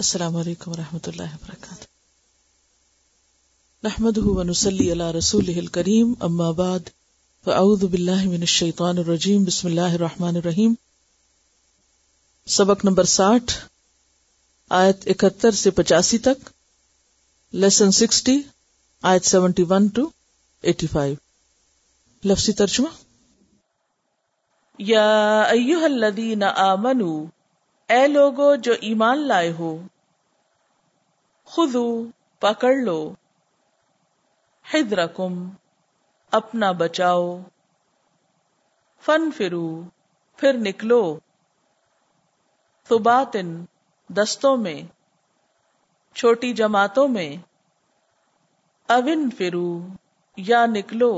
السلام علیکم ورحمۃ اللہ وبرکاتہ. نحمده ونصلی علی رسولہ الکریم، اما بعد فاعوذ باللہ من الشیطان الرجیم، بسم اللہ الرحمن الرحیم. سبق نمبر 60، آیت 71 سے 85 تک، لیسن 60، آیت 71 to 85. لفظی ترجمہ: یا ایھا الذین آمنوا، اے لوگو جو ایمان لائے ہو، خذو پکڑ لو، حذرکم اپنا بچاؤ، فانفرو پھر نکلو، ثباتن دستوں میں، چھوٹی جماعتوں میں، اوانفرو یا نکلو،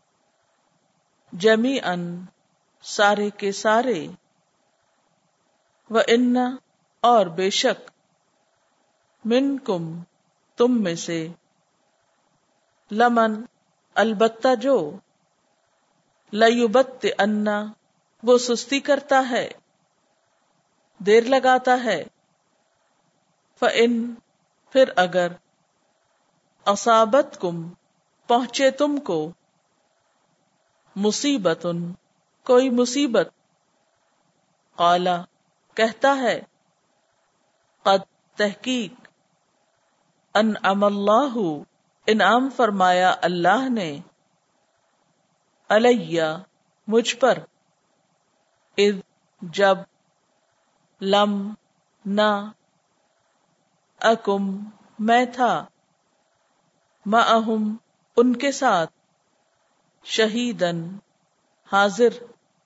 جمیعاً سارے کے سارے، وَإِنَّ اور بے شک، منکم تم میں سے، لمن البتہ جو، لیبطئن وہ سستی کرتا ہے، دیر لگاتا ہے، فَإِن پھر اگر، اصابتکم پہنچے تم کو، مصیبتن کوئی مصیبت، قالا کہتا ہے، قد تحقیق، انعم اللہ انعام فرمایا اللہ نے، علیہ مجھ پر، اذ جب، لم نہ، اکم میں تھا، معہم ان کے ساتھ، شہیدن حاضر،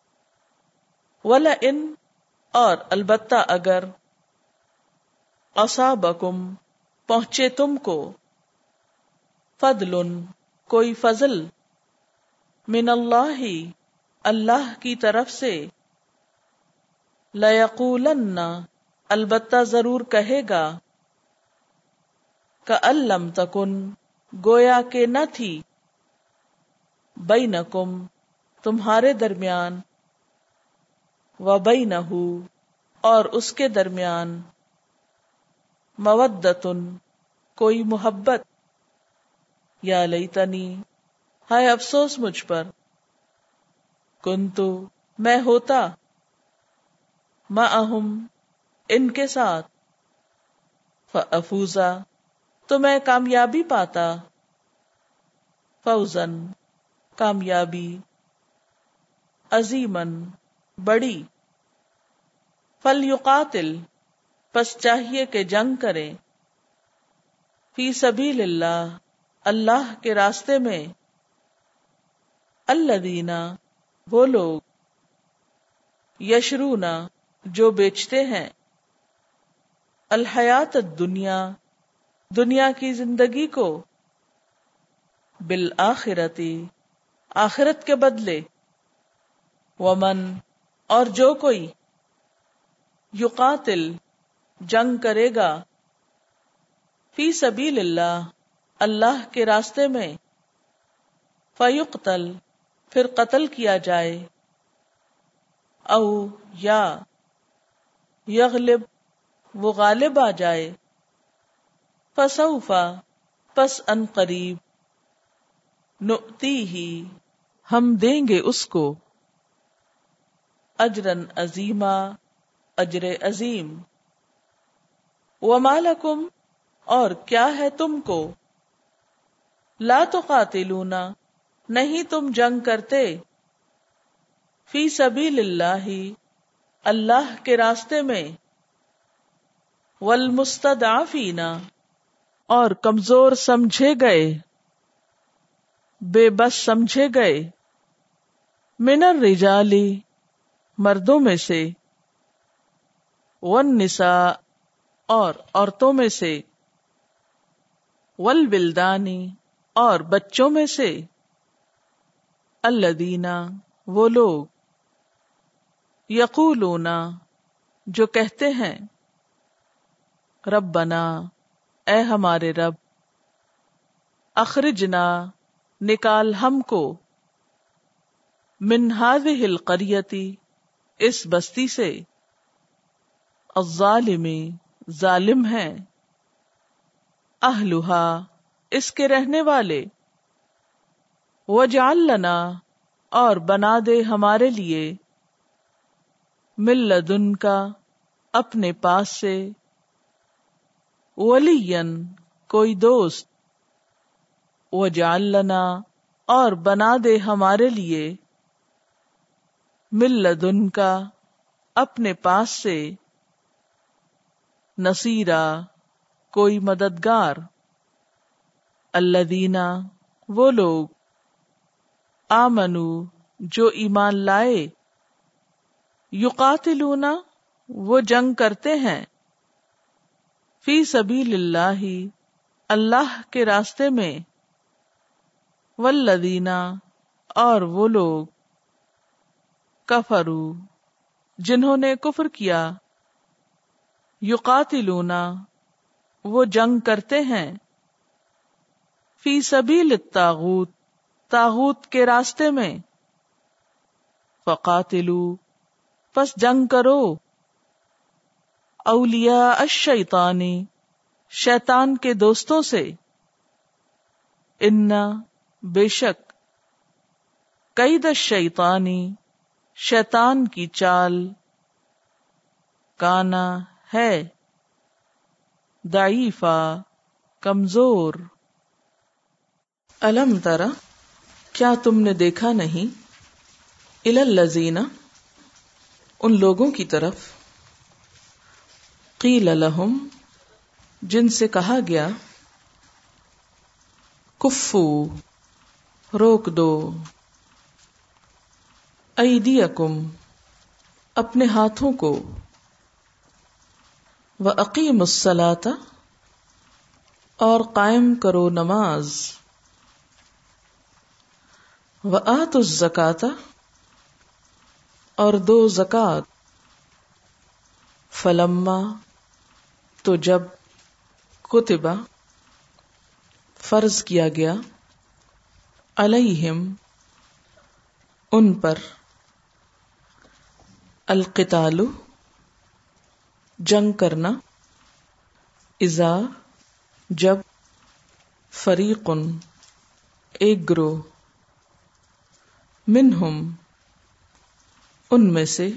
ولئن اور البتہ اگر، اصابکم پہنچے تم کو، فضل کوئی فضل، من اللہ اللہ کی طرف سے، لیقولن البتہ ضرور کہے گا، کأن لم تکن گویا کہ نہ تھی، بینکم تمہارے درمیان، وبینہ اور اس کے درمیان، مودتن کوئی محبت، یا لیتنی ہائے افسوس مجھ پر، کنتو میں ہوتا، معہم ان کے ساتھ، فافوزا تو میں کامیابی پاتا، فوزن کامیابی، عظیمن بڑی، فلیقاتل پس چاہیے کہ جنگ کرے، فی سبیل اللہ اللہ کے راستے میں، الذین وہ لوگ، یشرون جو بیچتے ہیں، الحیات الدنیا دنیا کی زندگی کو، بالآخرتی آخرت کے بدلے، ومن اور جو کوئی، یقاتل جنگ کرے گا، فی سبیل اللہ اللہ کے راستے میں، فیقتل پھر قتل کیا جائے، او یا یغلب وہ غالب آ جائے، فسوف پس ان قریب، نؤتیہ ہم دیں گے اس کو، اجرا عظیما اجر عظیم، وما لکم اور کیا ہے تم کو، لا تقاتلون نہیں تم جنگ کرتے، فی سبیل اللہ اللہ کے راستے میں، والمستضعفین اور کمزور سمجھے گئے، بے بس سمجھے گئے، من الرجال مردوں میں سے، والنساء اور عورتوں میں سے، والولدان اور بچوں میں سے، الذین وہ لوگ، یقولون جو کہتے ہیں، ربنا اے ہمارے رب، اخرجنا نکال ہم کو، من ہذہ القریۃ اس بستی سے، الظالم ظالم ہیں، اہلھا اس کے رہنے والے، وجعل لنا اور بنا دے ہمارے لیے، من لدنک اپنے پاس سے، ولیا کوئی دوست، وجعل لنا اور بنا دے ہمارے لیے، من لدنک اپنے پاس سے، نصیرا کوئی مددگار، الذین وہ لوگ، آمنو جو ایمان لائے، یقاتلون وہ جنگ کرتے ہیں، فی سبیل اللہ اللہ کے راستے میں، والذین اور وہ لوگ، کفروا جنہوں نے کفر کیا، یقاتلون وہ جنگ کرتے ہیں، فی سبیل الطاغوت طاغوت کے راستے میں، فقاتلوا پس جنگ کرو، اولیاء الشیطان شیطان کے دوستوں سے، ان بے شک، کید الشیطانی شیطان کی چال، کانا ہے، ضعیفا کمزور، الم تر کیا تم نے دیکھا نہیں، الی الذین ان لوگوں کی طرف، قیل لہم جن سے کہا گیا، کفو روک دو، ایدیکم اپنے ہاتھوں کو، وَأَقِیمُوا الصَّلَاةَ اور قائم کرو نماز، وَآتُوا الزَّکَاةَ اور دو زکوٰۃ، فلما تو جب، کتبہ فرض کیا گیا، علیہم ان پر، القتال جنگ کرنا، اذا جب، فریق ایک گروہ، منہم ان میں سے،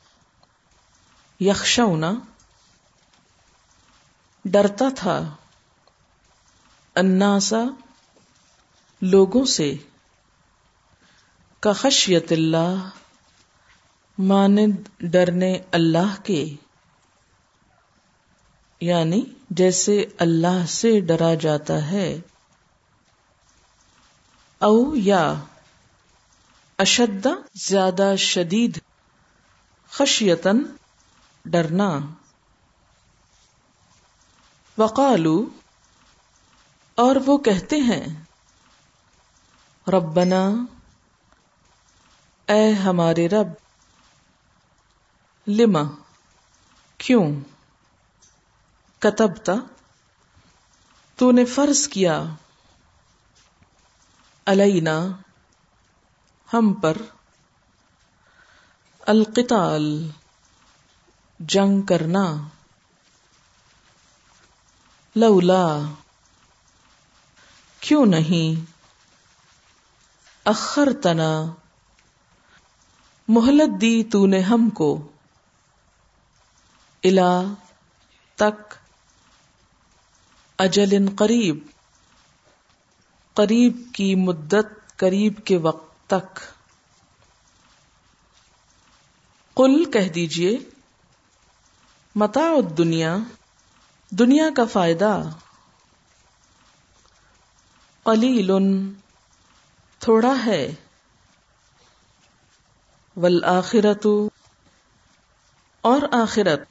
یخشون ڈرتا تھا، الناس لوگوں سے، کخشیت اللہ مانند ڈرنے اللہ کے، یعنی جیسے اللہ سے ڈرا جاتا ہے، او یا اشد زیادہ شدید، خشیتن ڈرنا، وقالو اور وہ کہتے ہیں، ربنا اے ہمارے رب، لما کیوں، کتبت تو نے فرض کیا، علینا ہم پر، القتال جنگ کرنا، لولا کیوں نہیں، اخرتنا مہلت دی تو نے ہم کو، الی تک، اجل قریب قریب کی مدت، قریب کے وقت تک، قل کہہ دیجئے، متاع الدنیا دنیا کا فائدہ، قلیل تھوڑا ہے، والآخرۃ اور آخرت،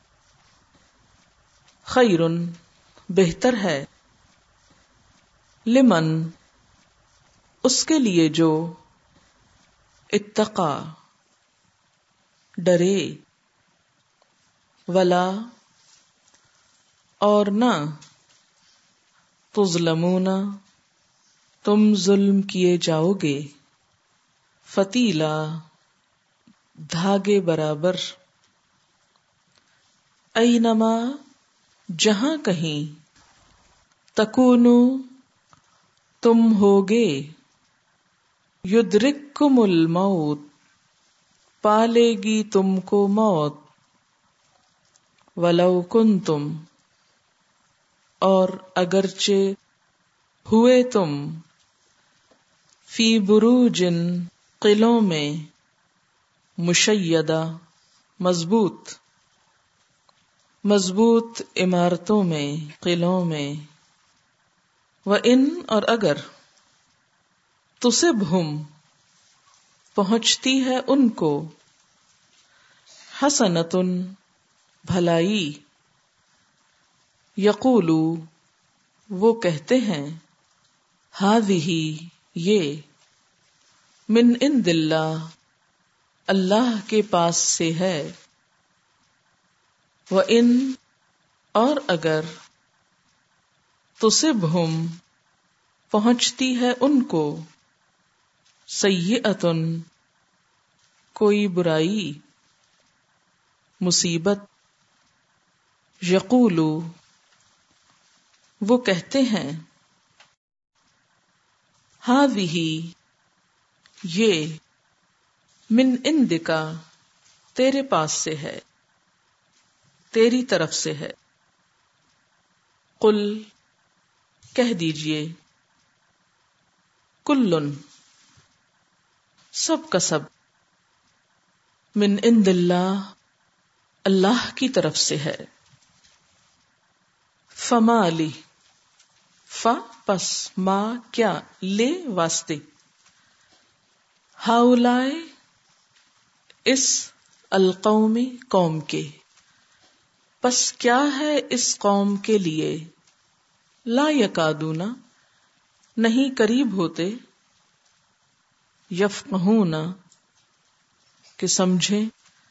خیر بہتر ہے، لمن اس کے لیے جو، اتقا ڈرے، ولا اور نہ، تظلمون تم ظلم کیے جاؤ گے، فتیلا دھاگے برابر، اینما جہاں کہیں تکونو تم ہوگے یدرککم الموت پالے گی تم کو موت ولو کنتم اور اگرچہ ہوئے تم فی بروجن قلعوں میں مشیدہ مضبوط عمارتوں میں قلعوں میں وَإِن اور اگر تصبہم پہنچتی ہے ان کو حسنۃ بھلائی یقولو وہ کہتے ہیں ہذہ یہ من عند اللہ اللہ کے پاس سے ہے وَإِن اور اگر تصبہم پہنچتی ہے ان کو سیئۃ کوئی برائی مصیبت یقولو وہ کہتے ہیں ہذہ یہ من عندک تیرے پاس سے ہے تیری طرف سے ہے قل کہہ دیجئے کلن سب کا سب من عند اللہ اللہ کی طرف سے ہے فما لی پس ما کیا لے واسطے ہاؤلائے اس القوم قوم کے پس کیا ہے اس قوم کے لیے لا یکادون نہیں قریب ہوتے یفقہون کہ سمجھیں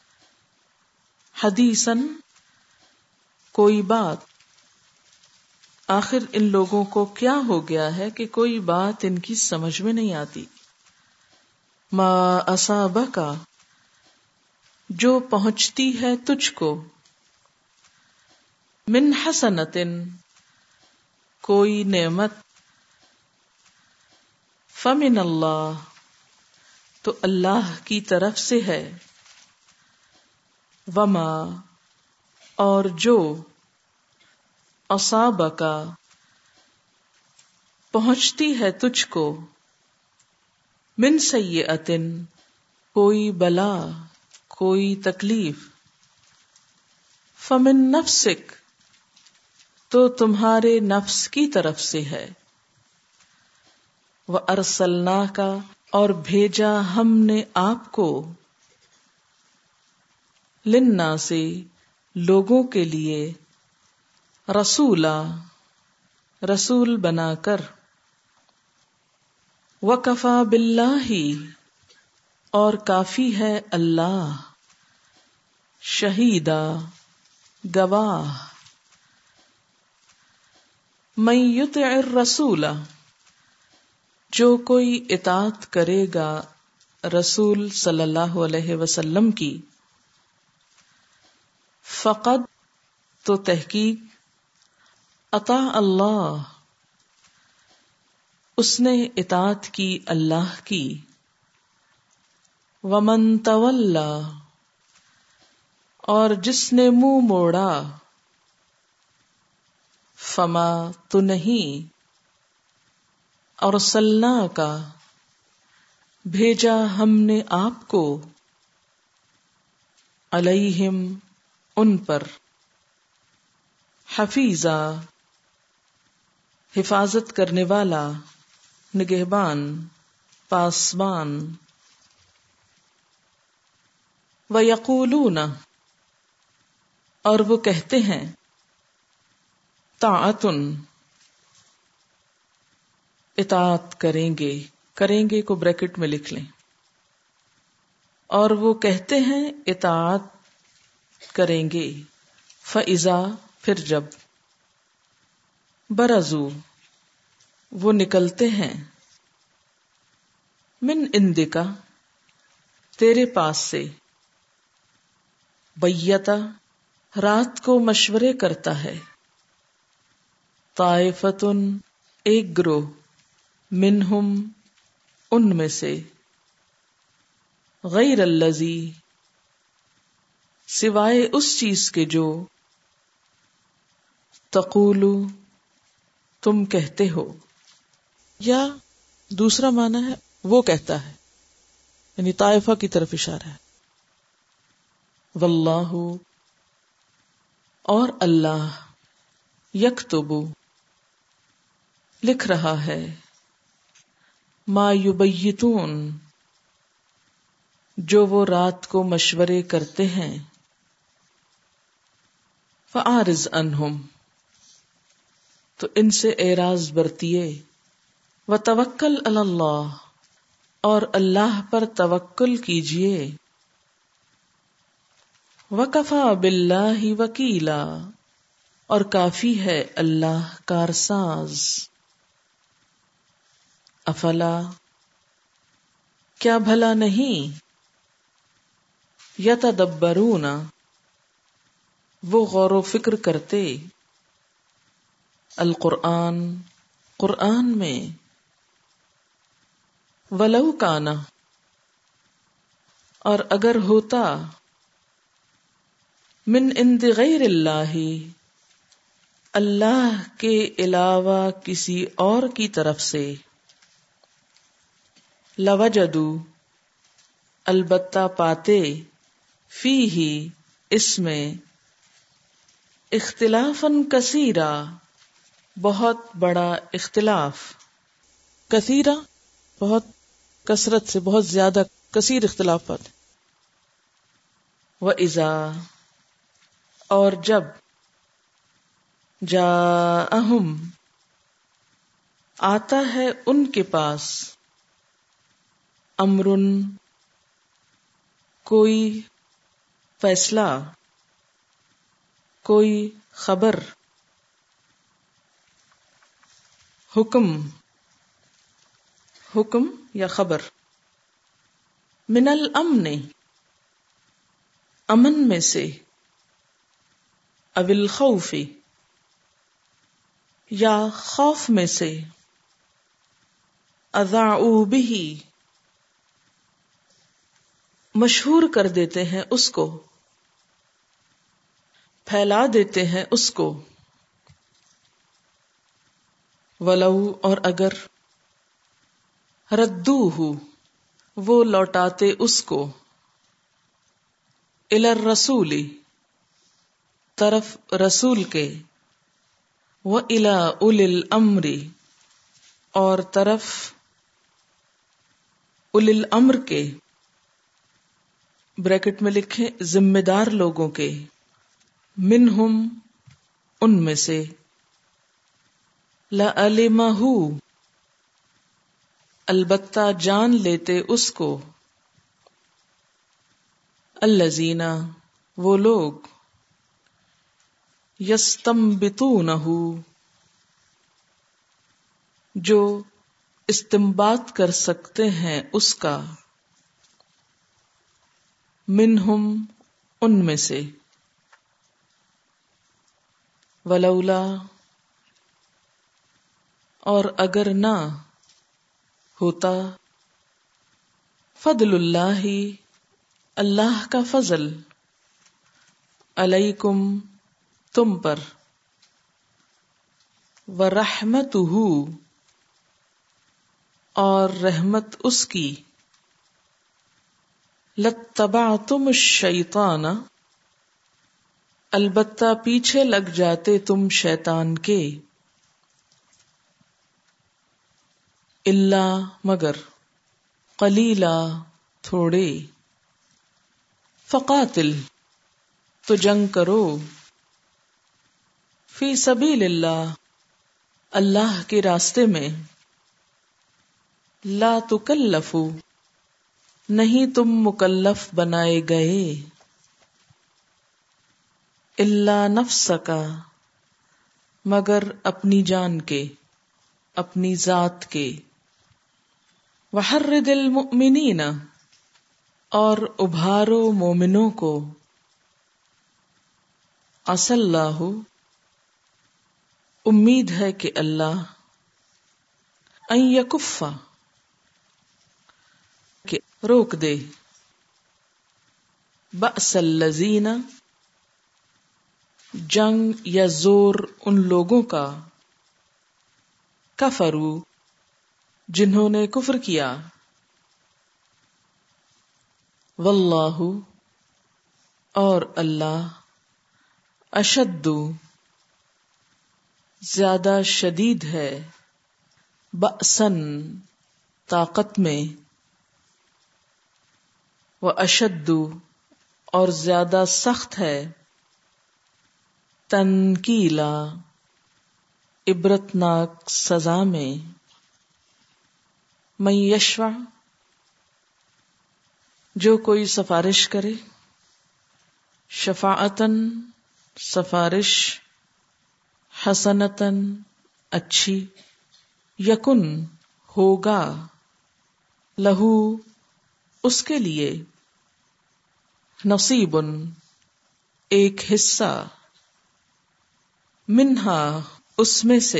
حدیثاً کوئی بات آخر ان لوگوں کو کیا ہو گیا ہے کہ کوئی بات ان کی سمجھ میں نہیں آتی ما اصابک جو پہنچتی ہے تجھ کو من حسنۃ کوئی نعمت فمن اللہ تو اللہ کی طرف سے ہے وما اور جو اصابک پہنچتی ہے تجھ کو من سیئۃ کوئی بلا کوئی تکلیف فمن نفسک تو تمہارے نفس کی طرف سے ہے وَأَرْسَلْنَاكَ اور بھیجا ہم نے آپ کو للناس لوگوں کے لیے رسولا رسول بنا کر وَكَفَى بِاللَّهِ اور کافی ہے اللہ شہیدا گواہ من یطع الرسول جو کوئی اطاعت کرے گا رسول صلی اللہ علیہ وسلم کی فقد تو تحقیق اطاع اللہ اس نے اطاعت کی اللہ کی ومن تولا اور جس نے منہ موڑا فما تو نہیں ارسلنا کا بھیجا ہم نے آپ کو علیہم ان پر حفیظا حفاظت کرنے والا نگہبان پاسبان وَيَقُولُونَ اور وہ کہتے ہیں طاعتن اطاعت کریں گے کو بریکٹ میں لکھ لیں اور وہ کہتے ہیں اطاعت کریں گے فَإِذَا پھر جب برزو وہ نکلتے ہیں من عندک تیرے پاس سے بیتا رات کو مشورے کرتا ہے طائفتن ایک گروہ، منہم ان میں سے، غیر الذی سوائے اس چیز کے جو، تقولو تم کہتے ہو، یا دوسرا معنی ہے وہ کہتا ہے، یعنی طائفہ کی طرف اشارہ ہے. واللہ اور اللہ، یکتب لکھ رہا ہے، ما یبیتون جو وہ رات کو مشورے کرتے ہیں، فاعرض عنہم تو ان سے اعراض برتیے، وتوکل علی اللہ اور اللہ پر توکل کیجیے، وکفی باللہ وکیلا اور کافی ہے اللہ کارساز. افلا کیا بھلا نہیں، یتدبرون وہ غور و فکر کرتے، القرآن قرآن میں، ولو کانا اور اگر ہوتا، من عند غیر اللہ اللہ کے علاوہ کسی اور کی طرف سے، لوجدو البتہ پاتے، فیہ اس میں، اختلافاً کثیرا بہت بڑا اختلاف، کثیرا بہت کثرت سے، بہت زیادہ کثیر اختلافات. وَإِذَا اور جب، جاءہم آتا ہے ان کے پاس، امرن کوئی فیصلہ، کوئی خبر، حکم یا خبر، من الامن امن میں سے، او الخوف یا خوف میں سے، اذاعوا بہ مشہور کر دیتے ہیں اس کو، پھیلا دیتے ہیں اس کو، ولو اور اگر، ردوہ وہ لوٹاتے اس کو، الی الرسول طرف رسول کے، وَإِلَىٰ أُولِي الْأَمْرِ اور طرف اولی الامر کے، بریکٹ میں لکھیں ذمہ دار لوگوں کے، منہم ان میں سے، لَعَلِمَهُ البتہ جان لیتے اس کو، الذین وہ لوگ، یستنبطونہ جو استنباط کر سکتے ہیں اس کا، منہم ان میں سے، ولولا اور اگر نہ ہوتا، فضل اللہ اللہ کا فضل، علیکم تم پر، ورحمتہ اور رحمت اس کی، لاتبعتم الشیطان البتہ پیچھے لگ جاتے تم شیطان کے، الا مگر، قلیلا تھوڑے، فقاتل تو جنگ کرو، فی سبیل اللہ اللہ کے راستے میں، لا تکلف نہیں تم مکلف بنائے گئے، الا نفسک مگر اپنی جان کے، اپنی ذات کے، وحرد المؤمنین اور ابھارو مومنوں کو، عسى اللہ امید ہے کہ اللہ ان یکفا کہ روک دے بأس الذین جنگ یا زور ان لوگوں کا کفروا جنہوں نے کفر کیا واللہ اور اللہ اشد زیادہ شدید ہے بأسن طاقت میں واشد اور زیادہ سخت ہے تنکیلا عبرتناک سزا میں من یشفع جو کوئی سفارش کرے شفاعتن سفارش حسنتن اچھی یکن ہوگا لہو اس کے لیے نصیبن ایک حصہ منہا اس میں سے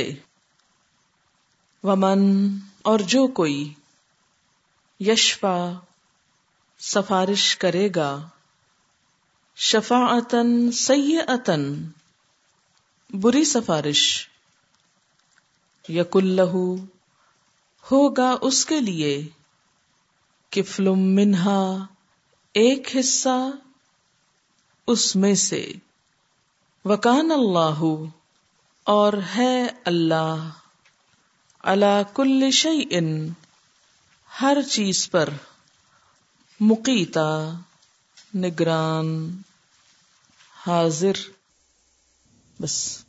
ومن اور جو کوئی یشفع سفارش کرے گا شفاعتن سیئتن بری سفارش یکن لہو ہوگا اس کے لیے کفل منہا ایک حصہ اس میں سے وکان اللہ اور ہے اللہ علی کل شیء ہر چیز پر مقیتا نگران حاضر. بس